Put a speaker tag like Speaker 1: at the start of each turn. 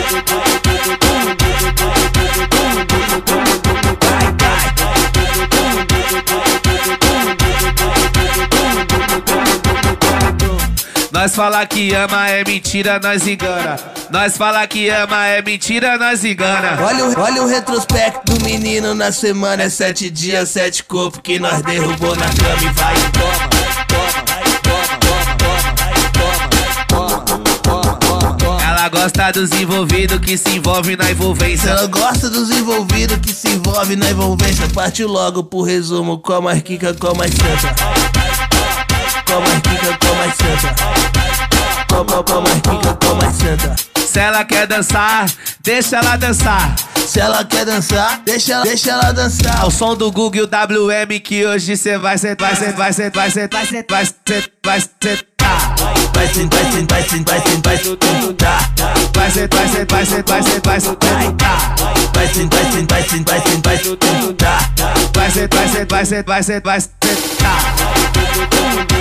Speaker 1: Nós fala que ama é mentira, nós engana. Nós fala que ama é mentira, nós engana.
Speaker 2: Olha o retrospecto do menino na semana. É 7 dias, 7 corpos que nós derrubou na cama e vai e toma.
Speaker 1: Ela gosta dos envolvidos que se envolve na envolvência.
Speaker 2: Ela gosta dos envolvidos que se envolve na envolvência. Partiu logo pro resumo, com mais quica, com mais senta. Com mais quica, com mais senta. Com mais quica, com mais senta.
Speaker 1: Se ela quer dançar, deixa ela dançar.
Speaker 2: Se ela quer dançar, deixa ela dançar.
Speaker 1: Ao som do Google WM que hoje cê vai sentar.
Speaker 2: Vai sentar. Vai sentar, vai sentar, vai sentar.
Speaker 1: Vai sentar,
Speaker 2: Vai sentar.
Speaker 1: vai sentar.
Speaker 2: Vai sentar.
Speaker 1: Vai sentar.